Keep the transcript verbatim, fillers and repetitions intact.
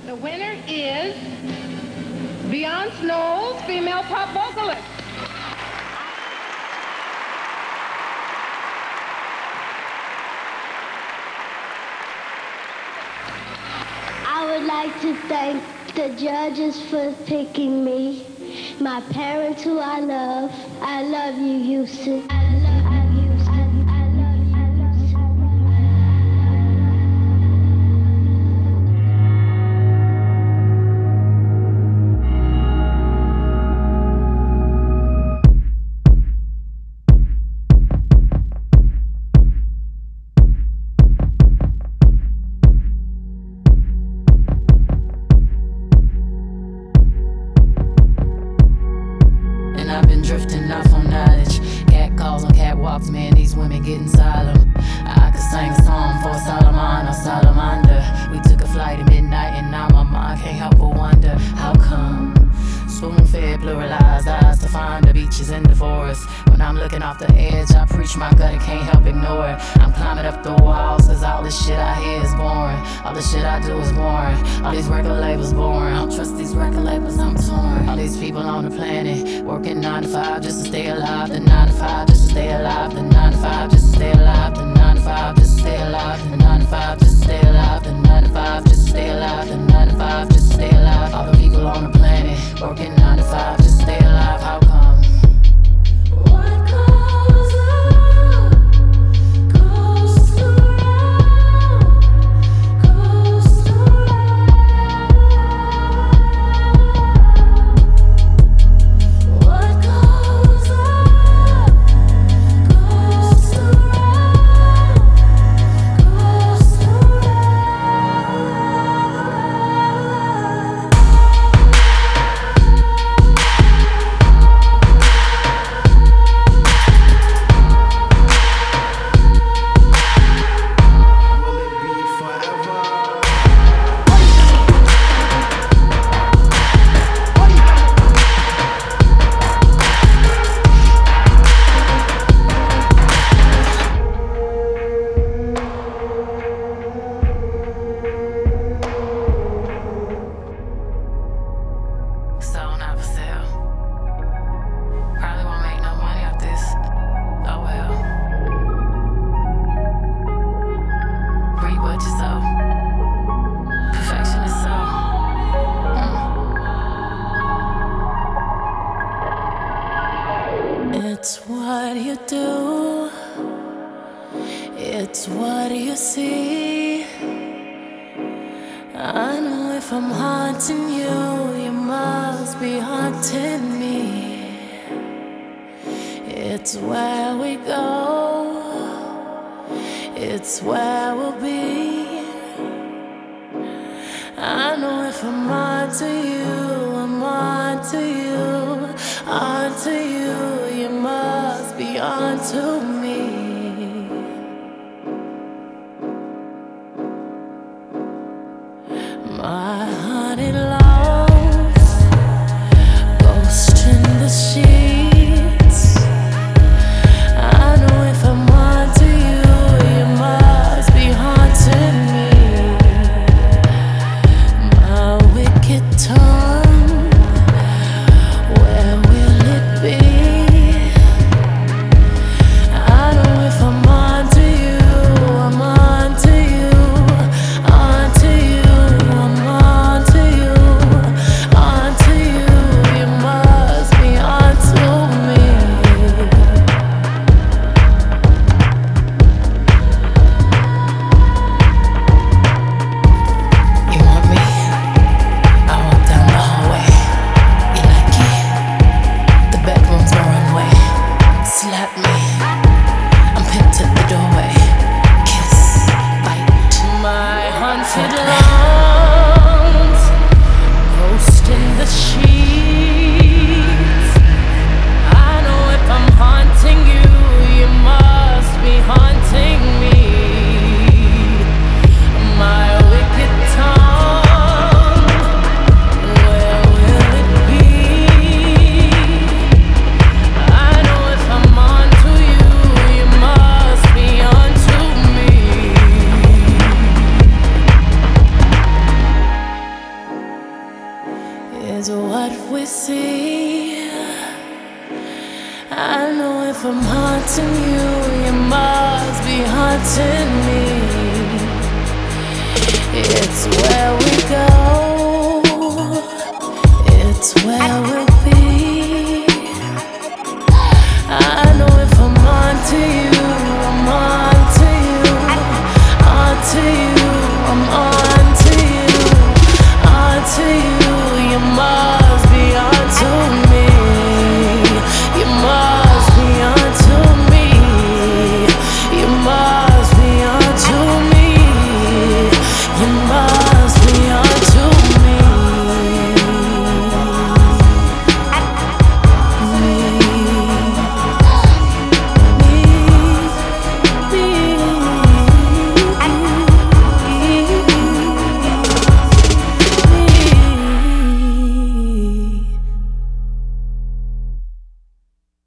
The winner is Beyonce Knowles, female pop vocalist. I would like to thank the judges for picking me, my parents who I love. I love you, Houston. I love, I love, Houston. I love you, Houston. Drifting off on knowledge, cat calls on catwalks, man, these women getting solemn. I could sing a song for Solomon or Salamander. We took a flight at midnight and now my mind can't help but wonder, how come? Spoon-fed, pluralized eyes to find the beaches in the forest. When I'm looking off the edge, I preach my gut and can't help ignore it. I'm climbing up the walls, cause all this shit I hear is boring. All the shit I do is boring. All these record labels boring. I don't trust these record labels, I'm torn. All these people on the planet working nine to five just to stay alive. The nine to five just to stay alive. The nine to five just to stay alive. The nine to five just to stay alive. The nine to five just to stay alive. The nine to five just to stay alive. The nine to five just to stay alive. All the people on the planet working nine to five just to stay alive. How come? What goes up goes around, goes around. What goes up goes around, goes around. So not for sale. Probably won't make no money off this. Oh well. Read what you sow. Perfection is so. Mm. It's what you do. It's what you see. I know if I'm haunting you, you must be haunting me. It's where we go, it's where we'll be. I know if I'm onto you, I'm onto you, onto you, you must be onto me. My honey lost, ghost in the sheets. I know if I'm onto you, you must be haunting me. My wicked tongue, where will it be? is what we see. I know if I'm haunting you, you must be haunting me.